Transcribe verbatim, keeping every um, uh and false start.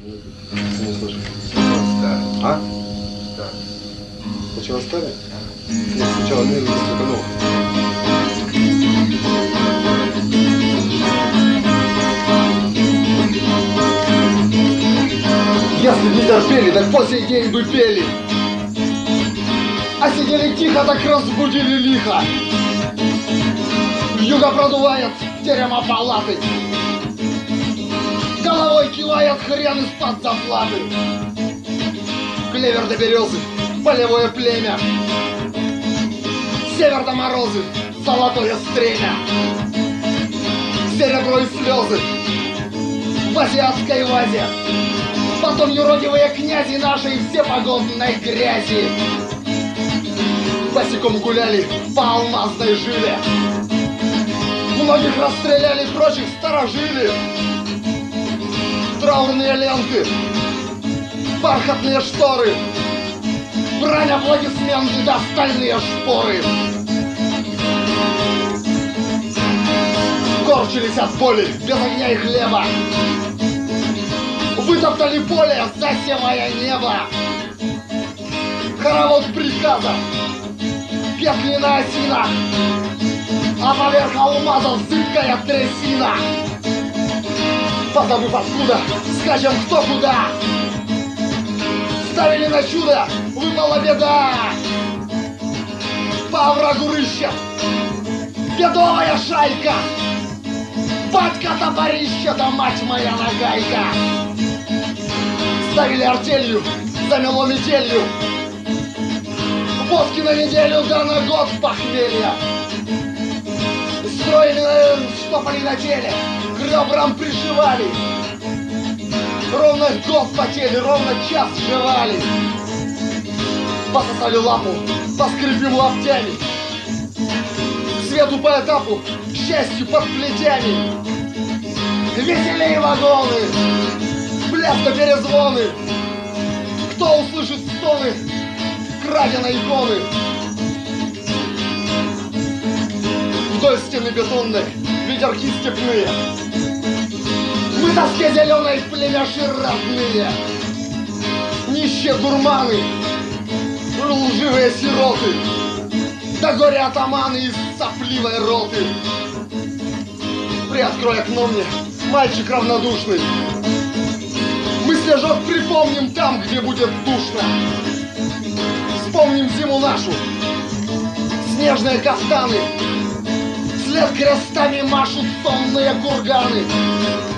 Не слышу. А? Да. Сначала старый? Нет, сначала мир, потом новый. Если не терпели, так по сей день бы пели. А сидели тихо, так разбудили лихо. Вьюга продувает терема палаты. Головой кивает хрен из-под заплаты. Клевер до березы, полевое племя. Север до морозы, золотое стремя. Серебро и слезы в азиатской вазе. Потом юродивые князи нашей всепогодной грязи. Босиком гуляли по алмазной жиле. Многих расстреляли, прочих сторожили. Траурные ленты, бархатные шторы, брань, аплодисменты да стальные шпоры. Корчились от боли, без огня и хлеба. Вытоптали поле, засевая небо. Хоровод приказа, петли на осинах, а поверх алмазов зыбкая трясина. Позабыв откуда, скачем кто куда. Ставили на чудо, выпала беда. По оврагу рыщет бедовая шайка. Батька топорище, да мать моя нагайка. Ставили артелью, замело метелью. Водки на неделю, да на год похмелья. Строили, штопали на теле, к ребрам пришивали. Ровно год потели, ровно час жевали. Пососали лапу, поскрипим лаптями. К свету по этапу, к счастью под плетями. Веселей вагоны, блеска перезвоны. Кто услышит стоны краденой иконы? Вдоль стены бетонной ветерки степные. Мы тоске зеленой племяши родные. Нищие дурманы, лживые сироты, да горе атаманы из сопливой роты. Приоткрой окно мне, мальчик равнодушный. Мы снежок припомним там, где будет душно. Вспомним зиму нашу, снежные кафтаны. Вслед крестами машут сонные курганы.